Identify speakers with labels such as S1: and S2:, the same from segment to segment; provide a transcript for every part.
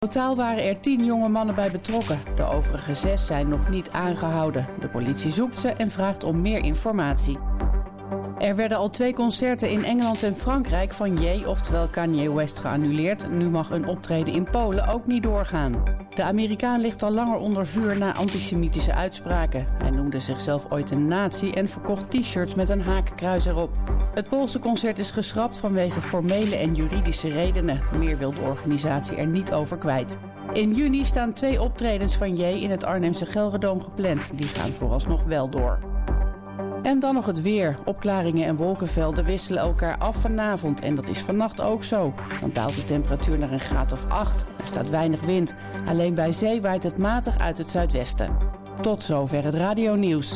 S1: Totaal waren er 10 jonge mannen bij betrokken. De overige 6 zijn nog niet aangehouden. De politie zoekt ze en vraagt om meer informatie. Er werden al 2 concerten in Engeland en Frankrijk van Ye, oftewel Kanye West, geannuleerd. Nu mag een optreden in Polen ook niet doorgaan. De Amerikaan ligt al langer onder vuur na antisemitische uitspraken. Hij noemde zichzelf ooit een nazi en verkocht t-shirts met een hakenkruis erop. Het Poolse concert is geschrapt vanwege formele en juridische redenen. Meer wil de organisatie er niet over kwijt. In juni staan 2 optredens van Ye in het Arnhemse Gelredome gepland. Die gaan vooralsnog wel door. En dan nog het weer. Opklaringen en wolkenvelden wisselen elkaar af vanavond. En dat is vannacht ook zo. Dan daalt de temperatuur naar een graad of 8. Er staat weinig wind. Alleen bij zee waait het matig uit het zuidwesten. Tot zover het radionieuws.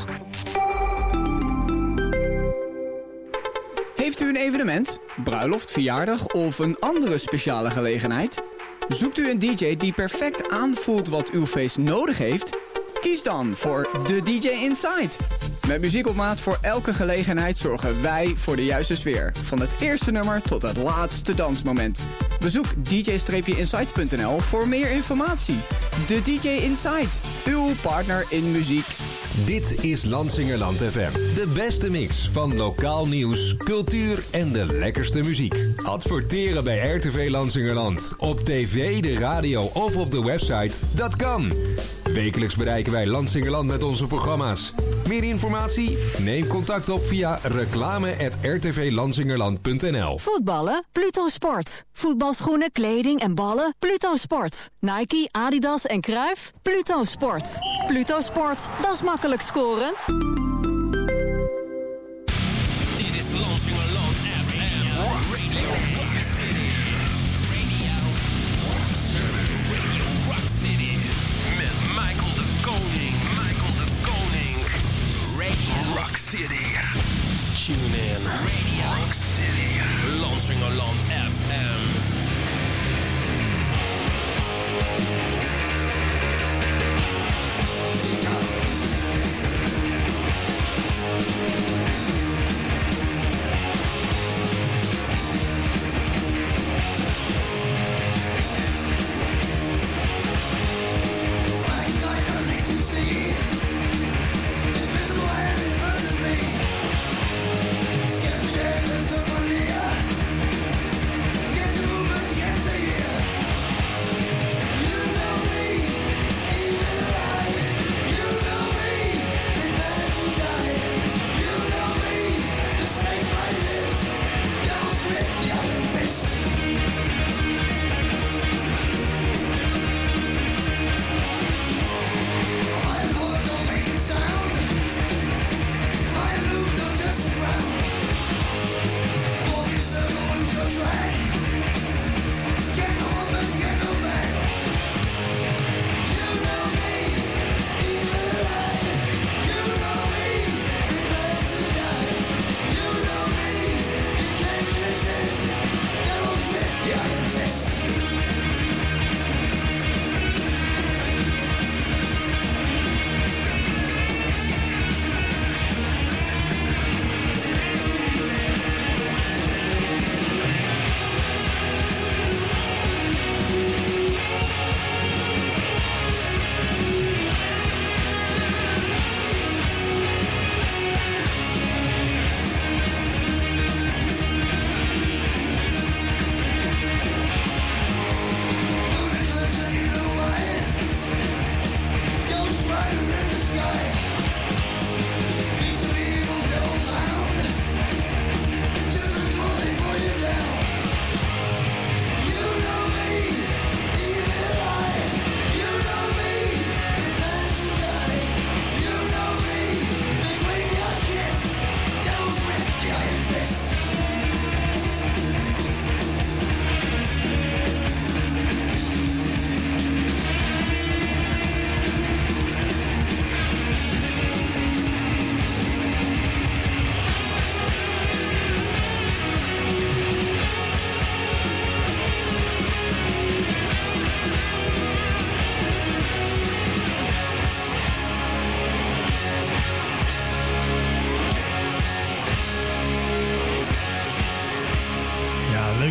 S2: Heeft u een evenement, bruiloft, verjaardag of een andere speciale gelegenheid? Zoekt u een DJ die perfect aanvoelt wat uw feest nodig heeft? Kies dan voor de DJ Inside. Met muziek op maat voor elke gelegenheid zorgen wij voor de juiste sfeer. Van het eerste nummer tot het laatste dansmoment. Bezoek dj-inside.nl voor meer informatie. De DJ Inside, uw partner in muziek.
S3: Dit is Lansingerland FM. De beste mix van lokaal nieuws, cultuur en de lekkerste muziek. Adverteren bij RTV Lansingerland. Op tv, de radio of op de website. Dat kan. Wekelijks bereiken wij Lansingerland met onze programma's. Meer informatie? Neem contact op via reclame@rtvlansingerland.nl.
S4: Voetballen? Pluto Sport. Voetbalschoenen, kleding en ballen? Pluto Sport. Nike, Adidas en Cruijff? Pluto Sport. Pluto Sport, dat is makkelijk scoren.
S5: Dit is Lansingerland FM. Radio Rock City. Radio Rock City. Met Michael de Koning. Radio Rock City. Tune in. Radio Rock City. Lansingerland FM.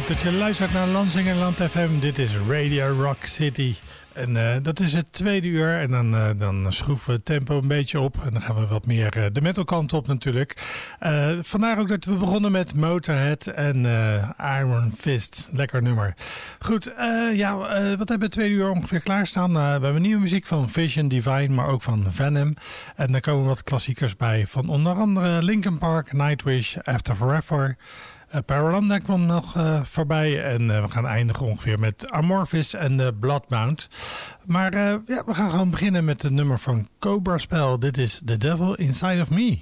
S6: Leuk dat je luistert naar Lansingerland FM. Dit is Radio Rock City. En dat is het tweede uur. En dan schroeven we het tempo een beetje op. En dan gaan we wat meer de metalkant op natuurlijk. Vandaar ook dat we begonnen met Motorhead en Iron Fist. Lekker nummer. Goed, wat hebben we het tweede uur ongeveer klaarstaan? We hebben nieuwe muziek van Vision Divine, maar ook van Venom. En daar komen wat klassiekers bij. Van onder andere Linkin Park, Nightwish, After Forever. Paralanda kwam nog voorbij en we gaan eindigen ongeveer met Amorphis en Bloodbound. Maar we gaan gewoon beginnen met het nummer van Cobra Spell. Dit is The Devil Inside of Me.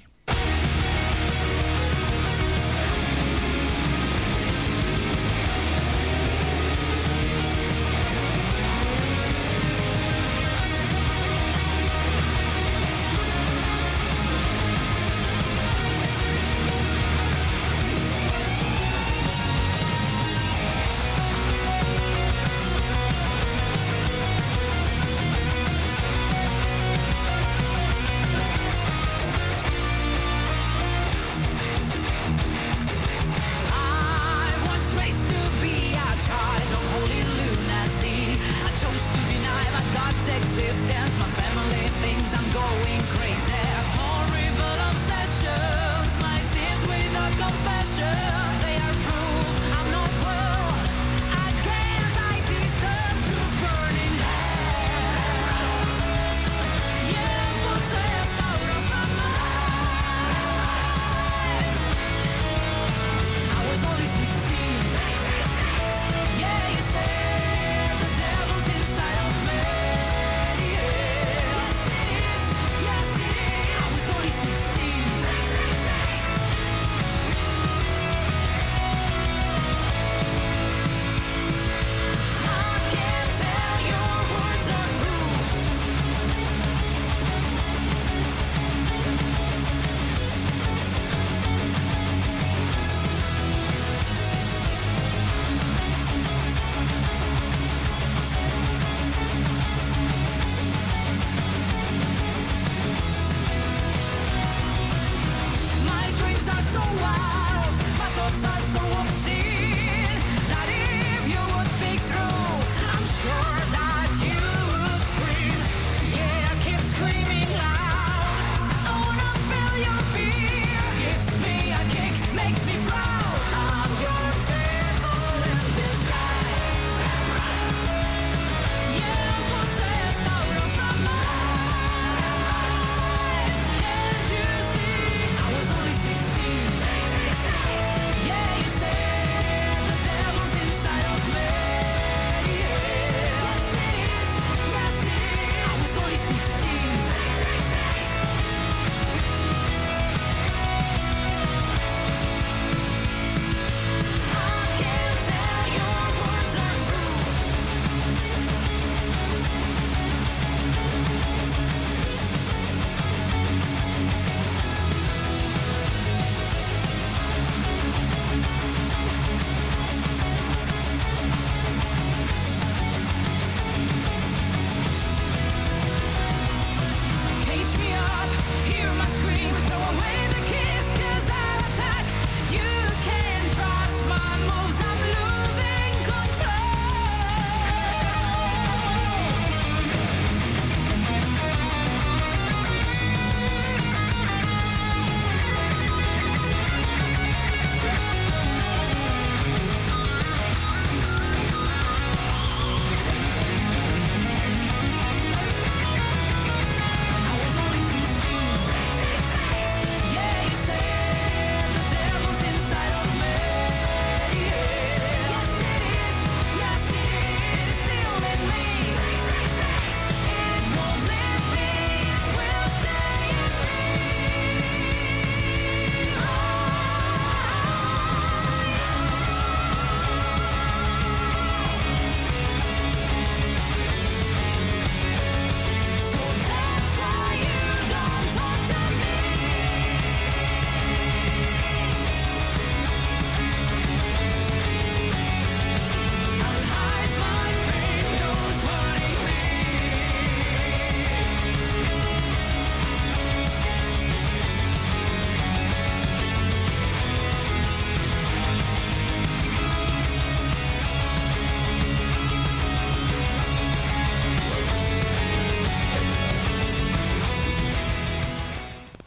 S7: Yes, it is.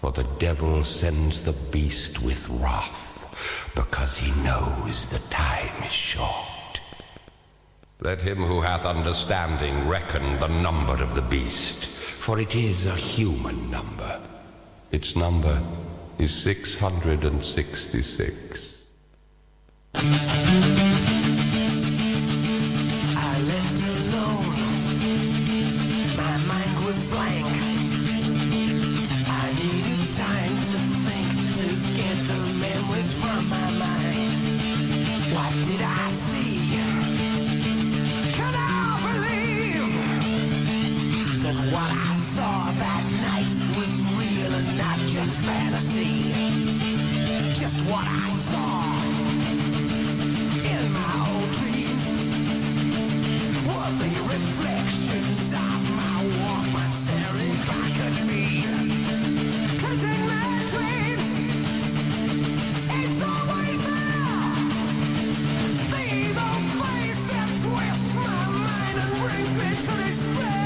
S7: For the devil sends the beast with wrath, because he knows the time is short. Let him who hath understanding reckon the number of the beast, for it is a human number. Its number is 666.
S8: I left alone. My mind was blank. I needed time to think, to get the memories from my mind. What did I see? Can I believe that what I saw that night was real and not just fantasy? Just what I saw in my old dreams were the reflections of my Walkman staring back at me. 'Cause in my dreams, it's always there, the evil face that twists my mind and brings me to despair.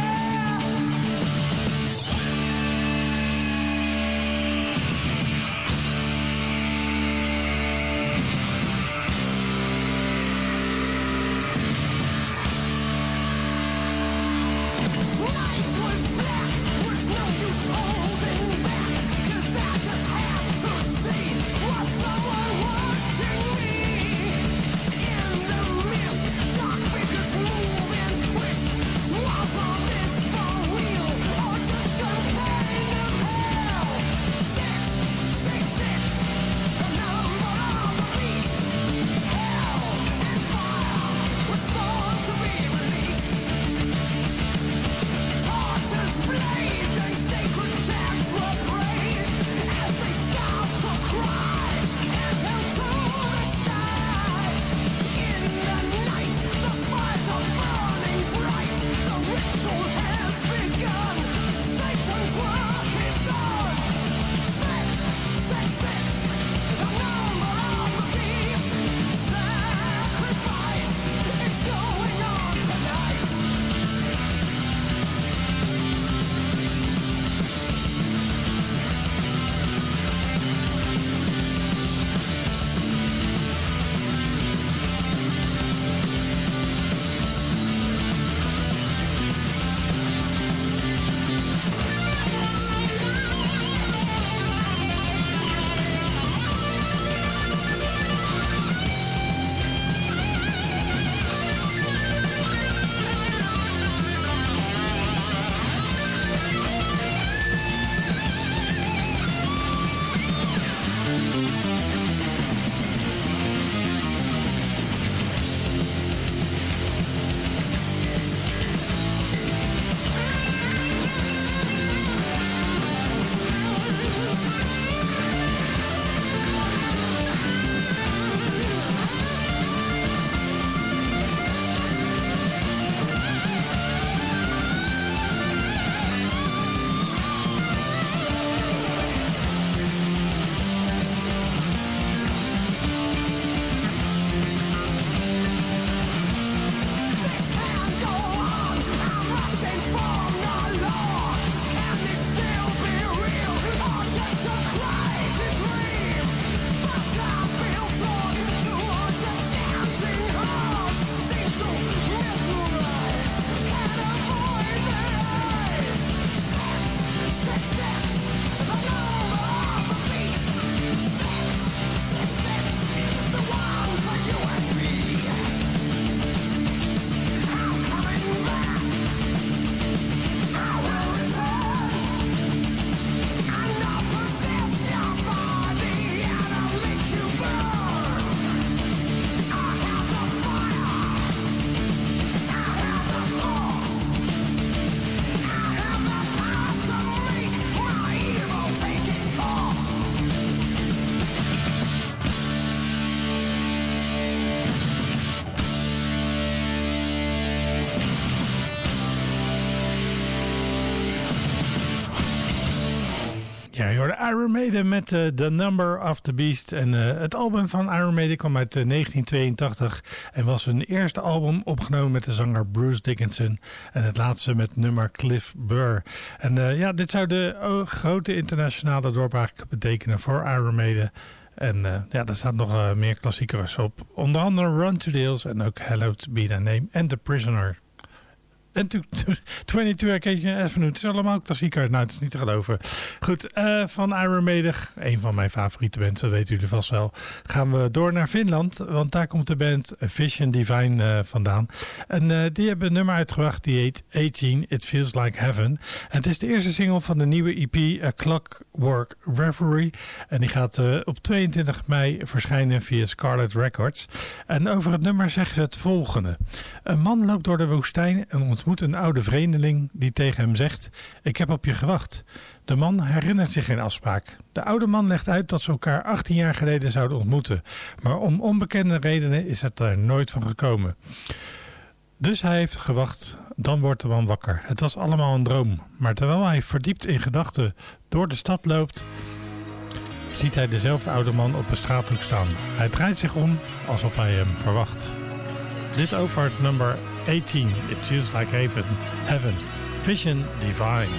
S6: Ja, je hoorde Iron Maiden met The Number of the Beast. En het album van Iron Maiden kwam uit 1982 en was hun eerste album opgenomen met de zanger Bruce Dickinson. En het laatste met nummer Cliff Burr. En ja, dit zou de grote internationale doorbraak betekenen voor Iron Maiden. En ja, er staan nog meer klassiekers op. Onder andere Run to the Hills en ook Hallowed Be Thy Name en The Prisoner. En 22 Occasion Avenue. Het is allemaal klassieker. Nou, het is niet te geloven. Goed, van Iron Maiden, een van mijn favoriete bands, dat weten jullie vast wel, gaan we door naar Finland. Want daar komt de band Vision Divine vandaan. En die hebben een nummer uitgebracht, die heet 18, It Feels Like Heaven. En het is de eerste single van de nieuwe EP A Clockwork Reverie. En die gaat op 22 mei verschijnen via Scarlet Records. En over het nummer zeggen ze het volgende. Een man loopt door de woestijn en ontmoet een oude vreemdeling die tegen hem zegt: ik heb op je gewacht. De man herinnert zich geen afspraak. De oude man legt uit dat ze elkaar 18 jaar geleden zouden ontmoeten. Maar om onbekende redenen is het er nooit van gekomen. Dus hij heeft gewacht, dan wordt de man wakker. Het was allemaal een droom. Maar terwijl hij verdiept in gedachten door de stad loopt, ziet hij dezelfde oude man op een straathoek staan. Hij draait zich om alsof hij hem verwacht. Dit over het nummer 18, It Feels Like Heaven, Vision Divine.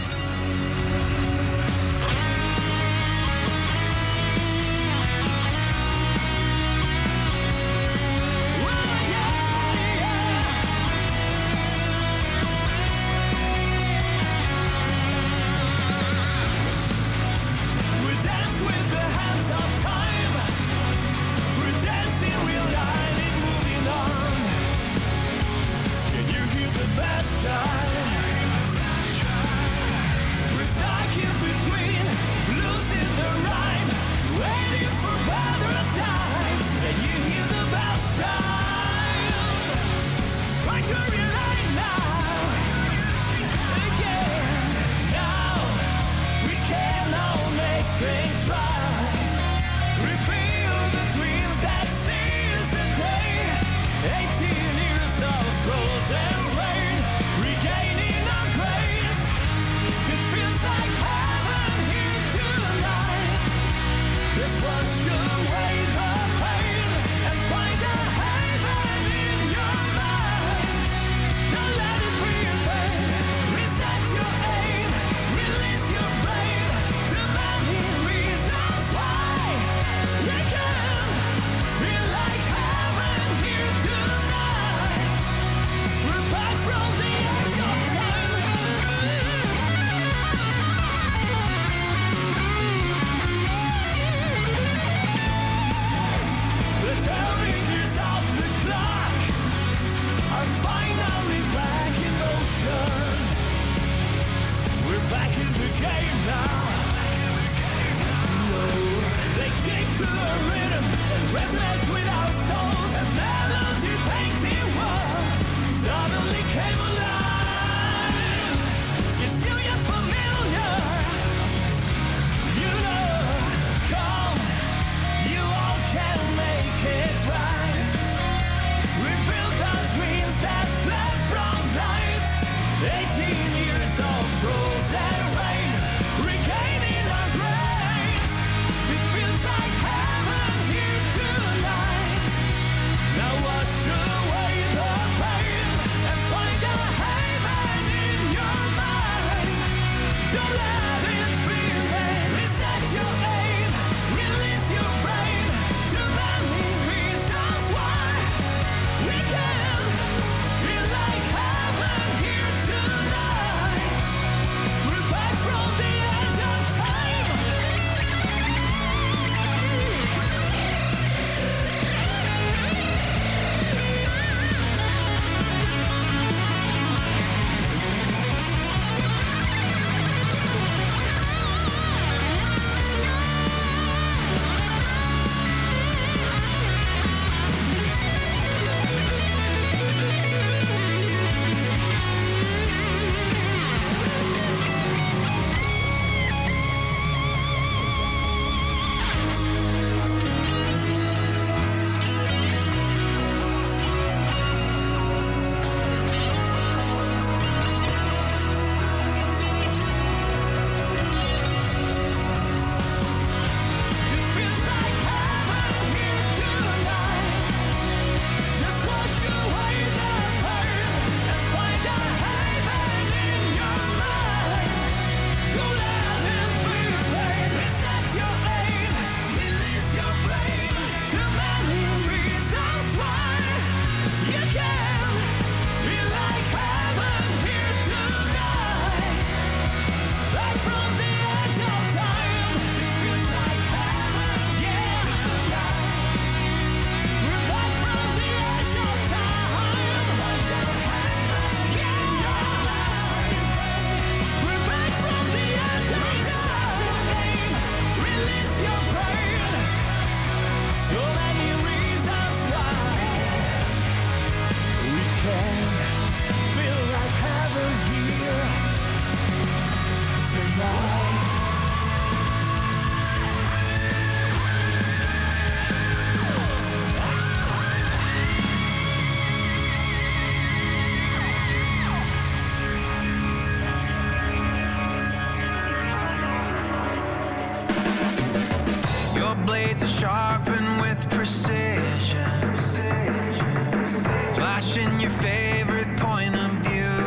S8: Best time. sharpened with precision, flashing your favorite point of view.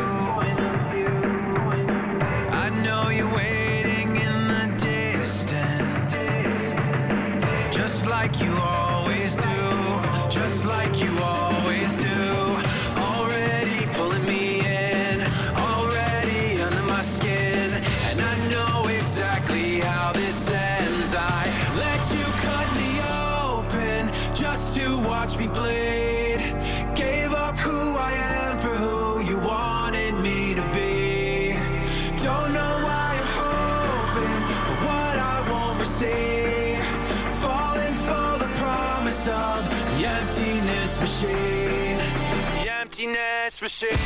S8: I know you're waiting in the distance, just like you always do, just like you always do. Already pulling me in, already under my skin, and I know exactly how this ends. I let you cut me open just to watch me bleed. Gave up who I am for who you wanted me to be. Don't know why I'm hoping for what I won't receive. Falling for the promise of the emptiness machine. The emptiness machine.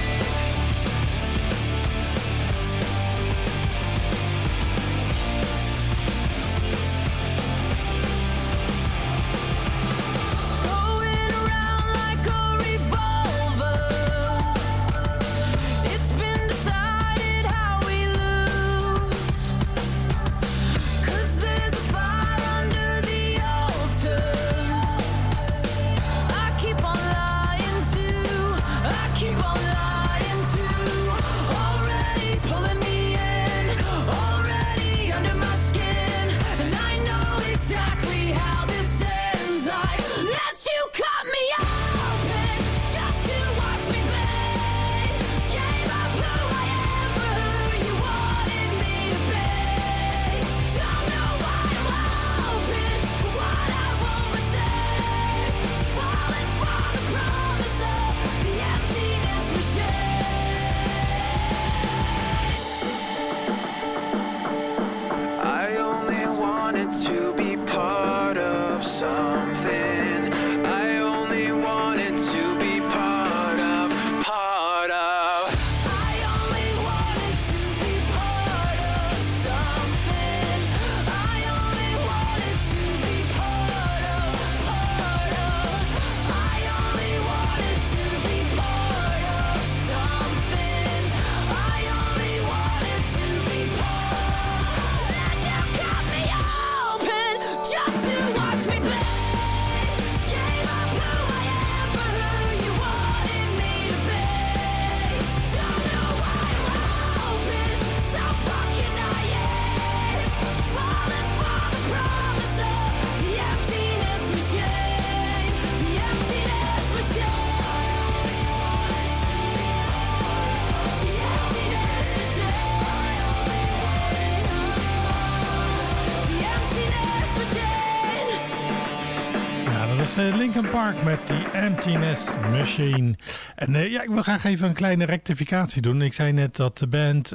S6: Linkin Park met The Emptiness Machine. En ja, ik wil graag even een kleine rectificatie doen. Ik zei net dat de band,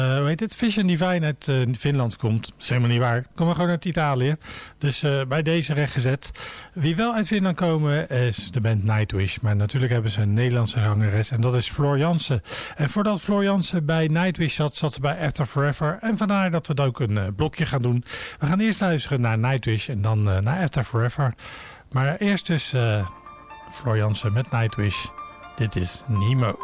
S6: Vision Divine uit Finland komt. Dat is helemaal niet waar. Komen gewoon uit Italië. Dus bij deze rechtgezet. Wie wel uit Finland komen is de band Nightwish. Maar natuurlijk hebben ze een Nederlandse zangeres. En dat is Floor Jansen. En voordat Floor Jansen bij Nightwish zat ze bij After Forever. En vandaar dat we ook een blokje gaan doen. We gaan eerst luisteren naar Nightwish en dan naar After Forever. Maar eerst dus Floor Jansen met Nightwish. Dit is Nemo.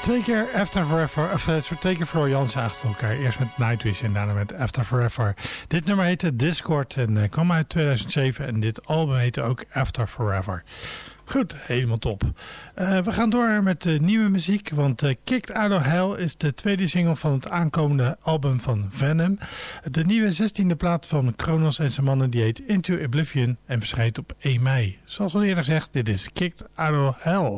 S6: Twee keer After Forever, of twee keer Floor Jansen achter elkaar. Eerst met Nightwish en daarna met After Forever. Dit nummer heette Discord en kwam uit 2007 en dit album heette ook After Forever. Goed, helemaal top. We gaan door met de nieuwe muziek, want Kicked Out of Hell is de tweede single van het aankomende album van Venom. De nieuwe 16e plaat van Kronos en zijn mannen die heet Into Oblivion en verschijnt op 1 mei. Zoals al eerder gezegd, dit is Kicked Out of Hell.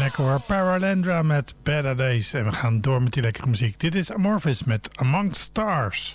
S6: Lekker hoor, Paralandra met Better Days. En we gaan door met die lekkere muziek. Dit is Amorphis met Amongst Stars.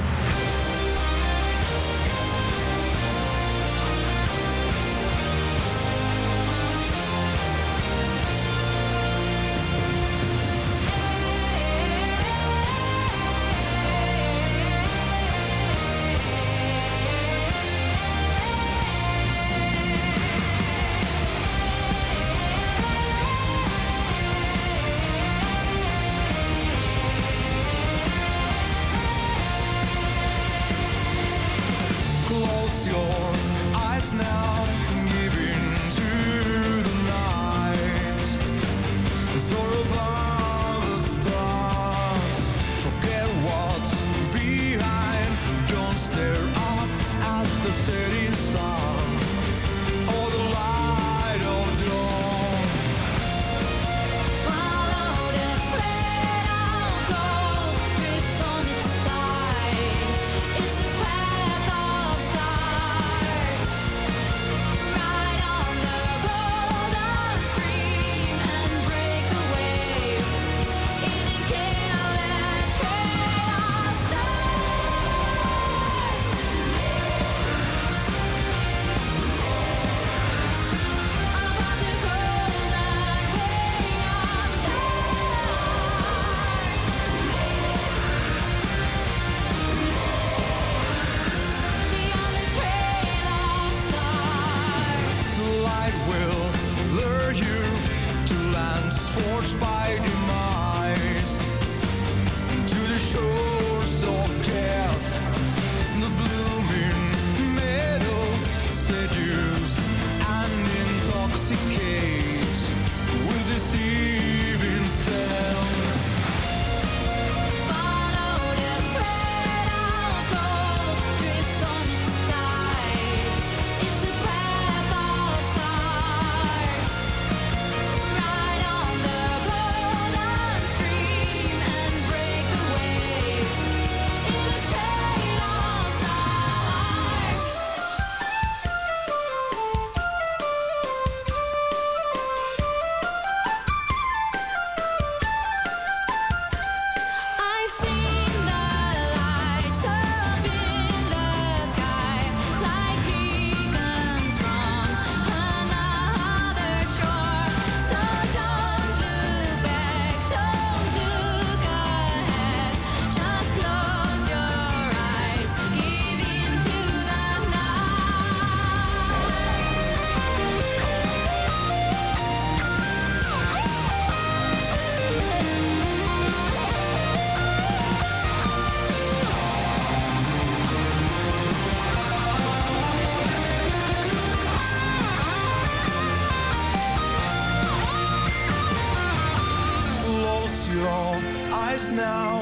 S9: eyes now,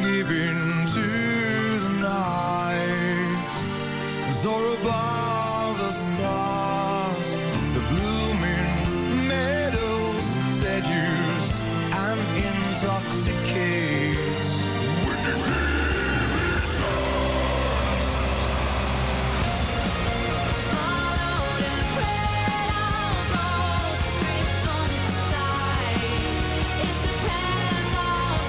S9: giving to the night. Soar above the stars, the blooming meadows seduce and intoxicate with deceiving sounds.
S8: Follow the thread of gold, drift on its tide. It's a path of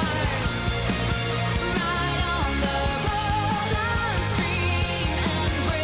S8: stars, ride on the golden stream and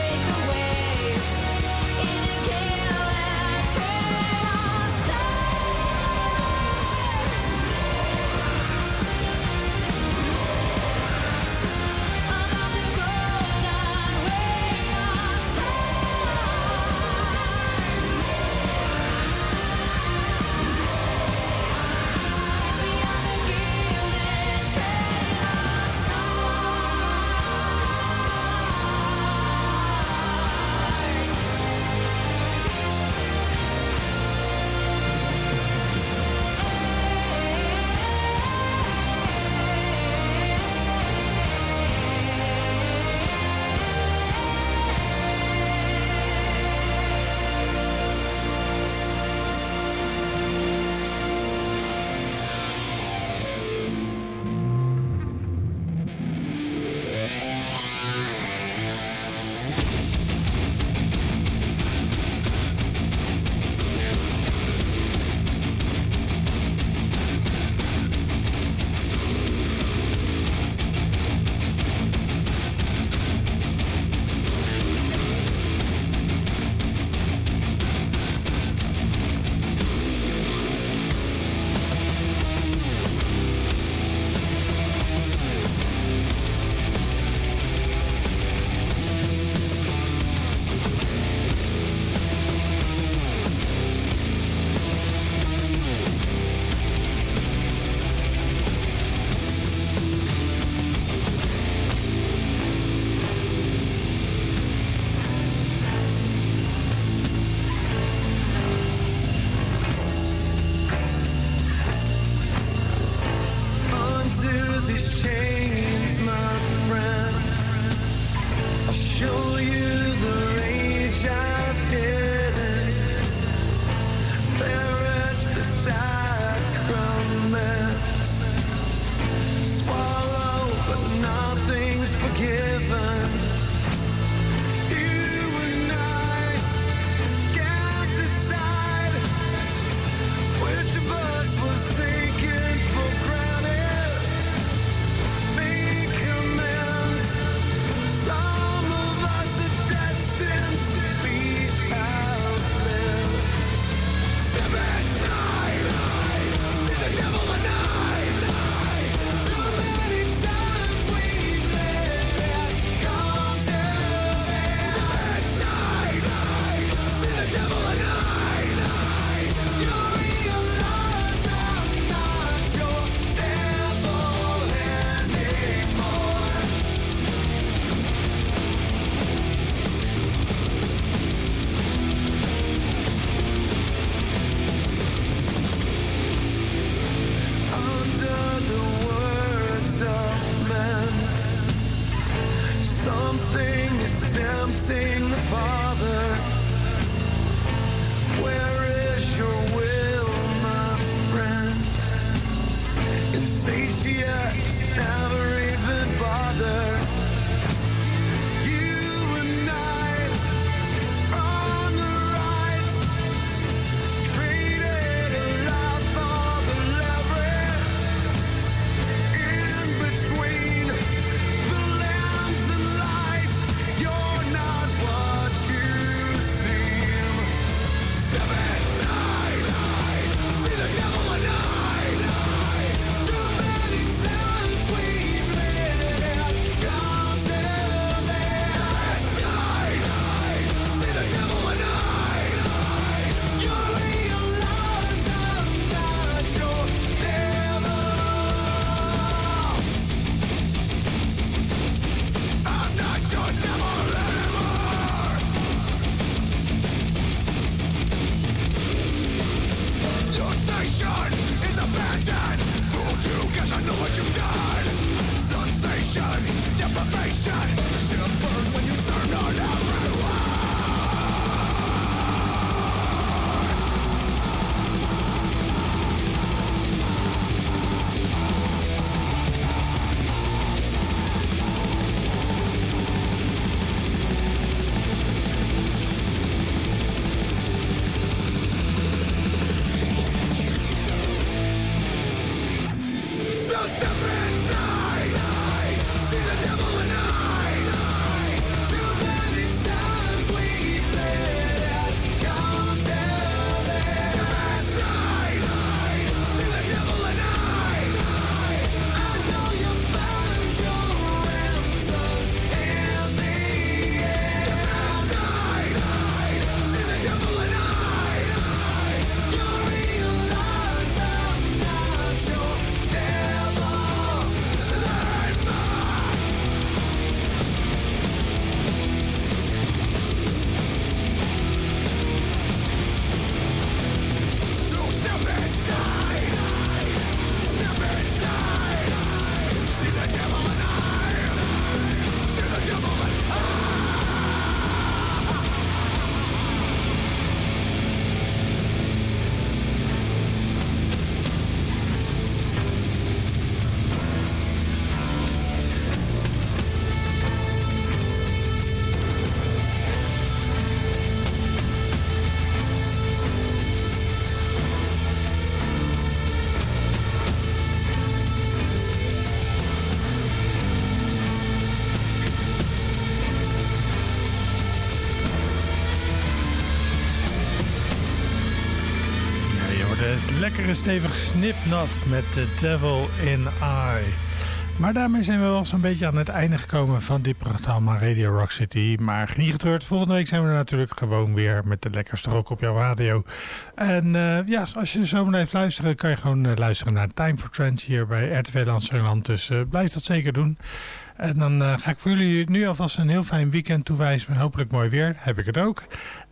S6: Lekkere stevige Slipknot met The Devil in I. Maar daarmee zijn we wel zo'n beetje aan het einde gekomen van dit programma Radio Rock City. Maar niet getreurd, volgende week zijn we natuurlijk gewoon weer met de lekkerste rock op jouw radio. En ja, als je zo blijft luisteren, kan je gewoon luisteren naar Time for Trance hier bij RTV Landsingerland. Dus blijf dat zeker doen. En dan ga ik voor jullie nu alvast een heel fijn weekend toewijzen met hopelijk mooi weer. Heb ik het ook.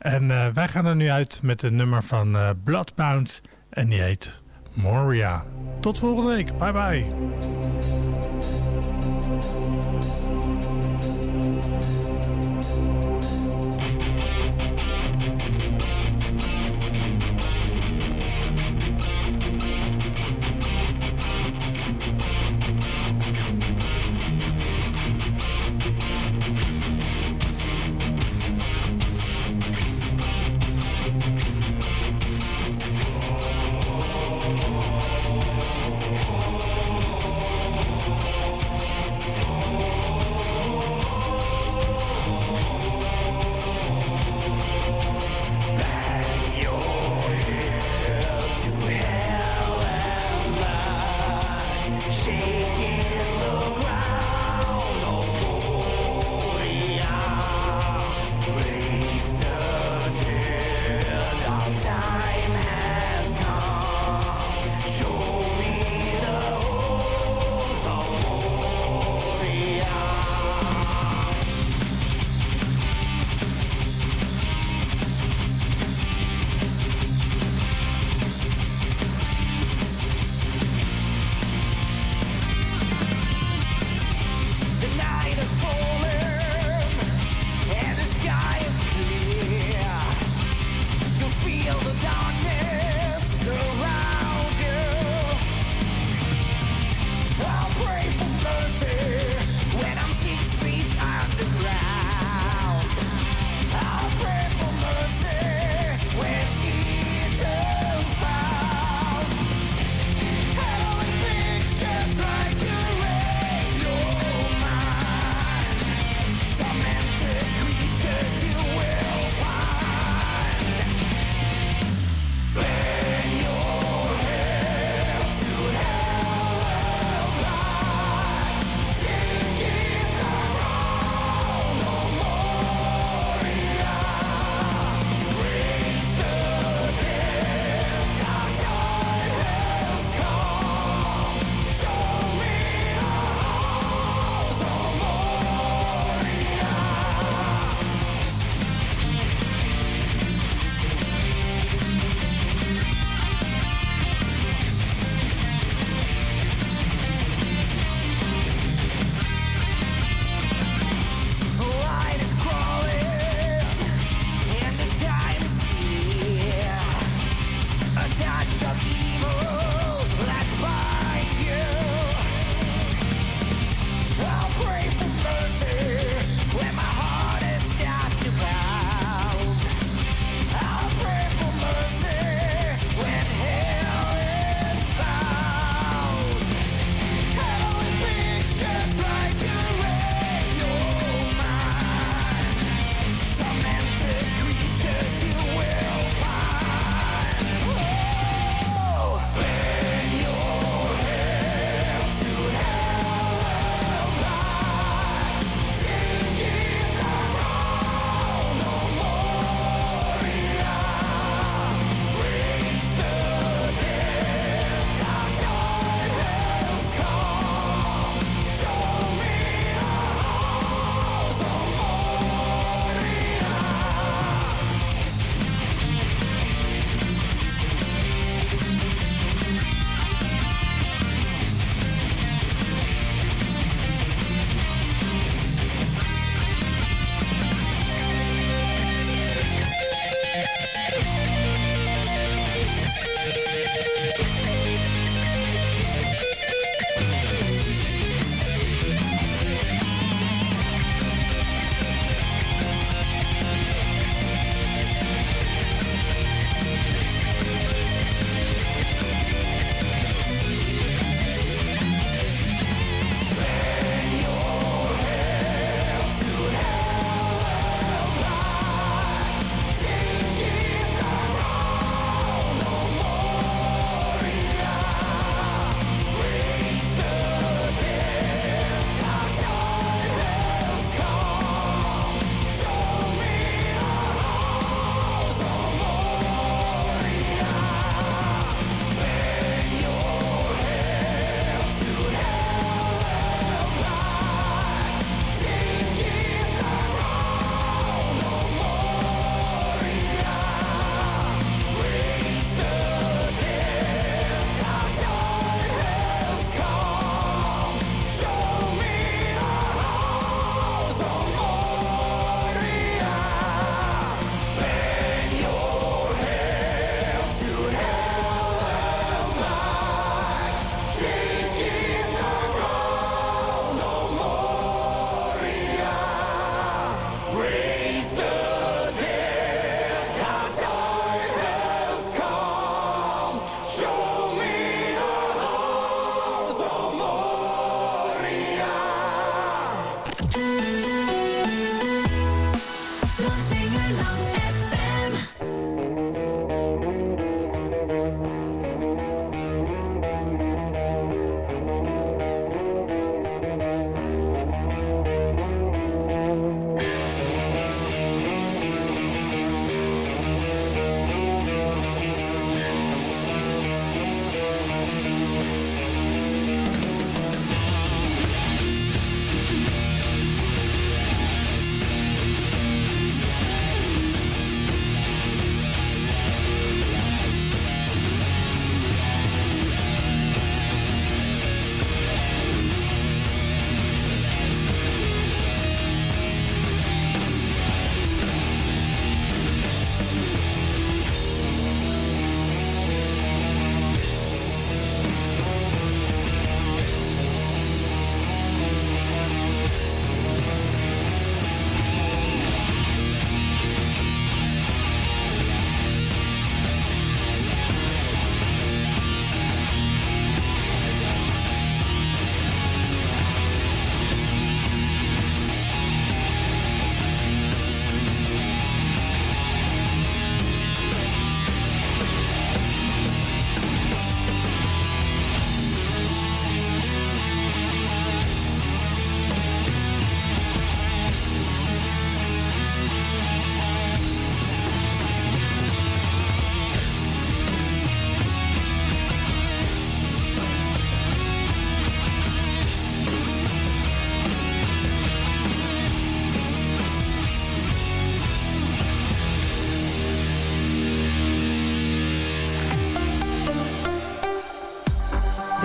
S6: En wij gaan er nu uit met een nummer van Bloodbound en die heet Moria. Tot volgende week. Bye bye.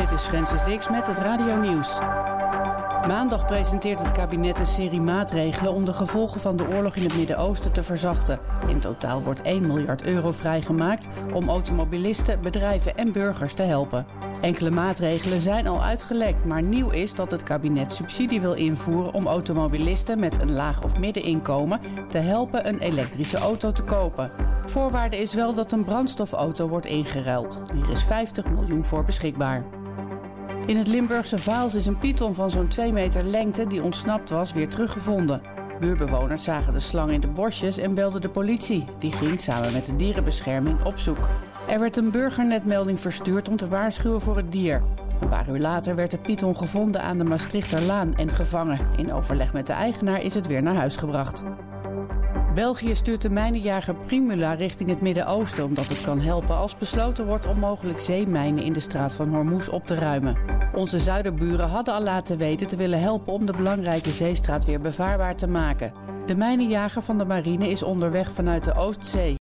S1: Dit is Francis Dix met het radionieuws. Maandag presenteert het kabinet een serie maatregelen om de gevolgen van de oorlog in het Midden-Oosten te verzachten. In totaal wordt 1 miljard euro vrijgemaakt om automobilisten, bedrijven en burgers te helpen. Enkele maatregelen zijn al uitgelekt, maar nieuw is dat het kabinet subsidie wil invoeren om automobilisten met een laag of middeninkomen te helpen een elektrische auto te kopen. Voorwaarde is wel dat een brandstofauto wordt ingeruild. Hier is 50 miljoen voor beschikbaar. In het Limburgse Vaals is een python van zo'n 2 meter lengte die ontsnapt was weer teruggevonden. Buurbewoners zagen de slang in de bosjes en belden de politie. Die ging samen met de dierenbescherming op zoek. Er werd een burgernetmelding verstuurd om te waarschuwen voor het dier. Een paar uur later werd de python gevonden aan de Maastrichterlaan en gevangen. In overleg met de eigenaar is het weer naar huis gebracht. België stuurt de mijnenjager Primula richting het Midden-Oosten omdat het kan helpen als besloten wordt om mogelijk zeemijnen in de straat van Hormuz op te ruimen. Onze zuiderburen hadden al laten weten te willen helpen om de belangrijke zeestraat weer bevaarbaar te maken. De mijnenjager van de marine is onderweg vanuit de Oostzee.